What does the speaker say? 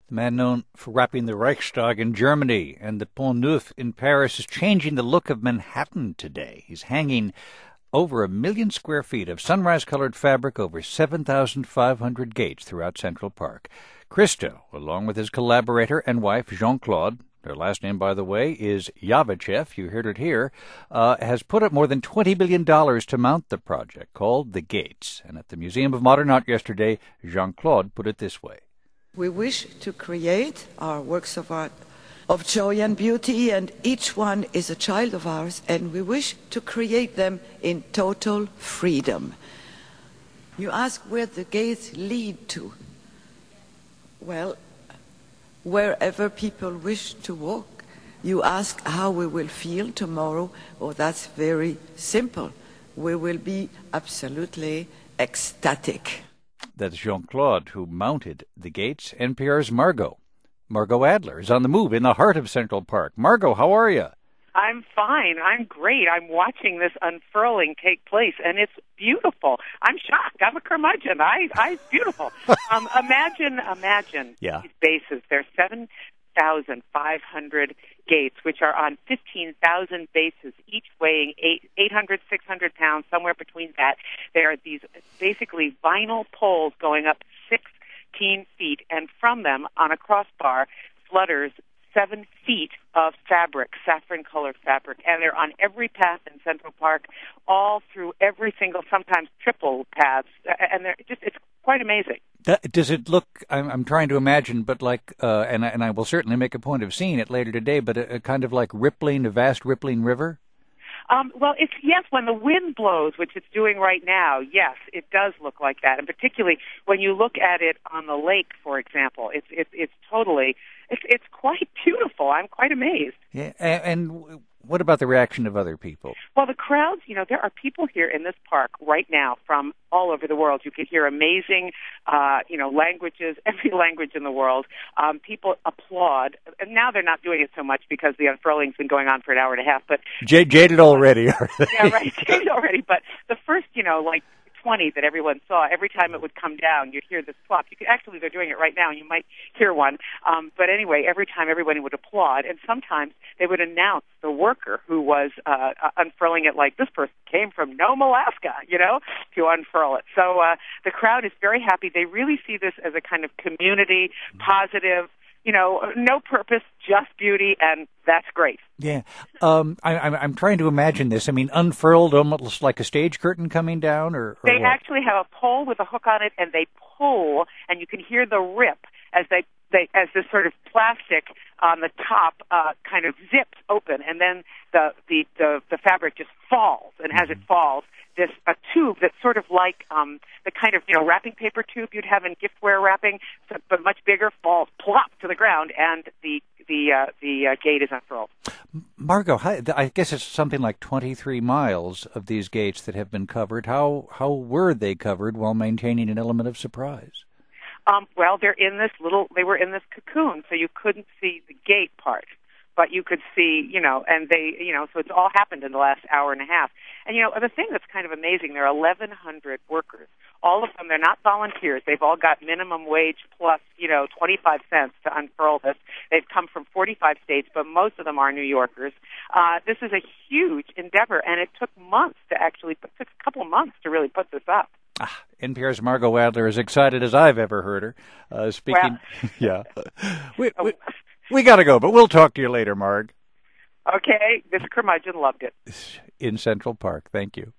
The man known for wrapping the Reichstag in Germany and the Pont Neuf in Paris is changing the look of Manhattan today. He's hanging over 1 million square feet of sunrise-colored fabric over 7,500 gates throughout Central Park. Christo, along with his collaborator and wife, Jean-Claude, their last name, by the way, is Yavachev, you heard it here, has put up more than $20 billion to mount the project called The Gates. And at the Museum of Modern Art yesterday, Jean-Claude put it this way. We wish to create our works of art of joy and beauty, and each one is a child of ours, and we wish to create them in total freedom. You ask where the gates lead to. Well, wherever people wish to walk. You ask how we will feel tomorrow. Oh, that's very simple. We will be absolutely ecstatic. That's Jean-Claude, who mounted the gates. NPR's Margot Adler is on the move in the heart of Central Park. Margot, how are you? I'm fine. I'm great. I'm watching this unfurling take place, and it's beautiful. I'm shocked. I'm a curmudgeon. It's beautiful. Imagine Yeah. These bases. There's 7,500 gates, which are on 15,000 bases, each weighing 800, 600 pounds, somewhere between that. There are these basically vinyl poles going up 16 feet, and from them, on a crossbar, flutters 7 feet of fabric, saffron-colored fabric, and they're on every path in Central Park, all through every single, sometimes triple paths, and it's quite amazing. Does it look, I'm trying to imagine, but like, and I will certainly make a point of seeing it later today, but a kind of like a vast rippling river? Well, yes, when the wind blows, which it's doing right now, yes, it does look like that. And particularly when you look at it on the lake, for example, it's totally, it's quite beautiful. I'm quite amazed. Yeah, and what about the reaction of other people? Well, the crowds, there are people here in this park right now from all over the world. You could hear amazing, languages, every language in the world. People applaud. And now they're not doing it so much because the unfurling's been going on for an hour and a half. But jaded already. Yeah, right, jaded already. But the first, 20 that everyone saw, every time it would come down, you'd hear this plop. Actually, they're doing it right now, and you might hear one. But anyway, every time everybody would applaud, and sometimes they would announce the worker who was unfurling it, like this person came from Nome, Alaska, to unfurl it. So the crowd is very happy. They really see this as a kind of community, positive, no purpose, just beauty, and that's great. Yeah. I'm trying to imagine this. I mean, unfurled, almost like a stage curtain coming down, or they what? Actually have a pole with a hook on it, and they pull, and you can hear the rip as as this sort of plastic on the top kind of zips open, and then the fabric just falls, and as it falls, a tube that's sort of like the kind of wrapping paper tube you'd have in giftware wrapping, but much bigger, falls plop to the ground, and the gate is unfurled. Margot, I guess it's something like 23 miles of these gates that have been covered. How were they covered while maintaining an element of surprise? Well, they were in this cocoon, so you couldn't see the gate part, but you could see, and so it's all happened in the last hour and a half. And, the thing that's kind of amazing, there are 1,100 workers. All of them, they're not volunteers. They've all got minimum wage plus, 25 cents to unfurl this. They've come from 45 states, but most of them are New Yorkers. This is a huge endeavor, and it took took a couple of months to really put this up. NPR's Margot Adler is excited as I've ever heard her. Speaking, yeah. We got to go, but we'll talk to you later, Marg. Okay, this curmudgeon loved it. In Central Park. Thank you.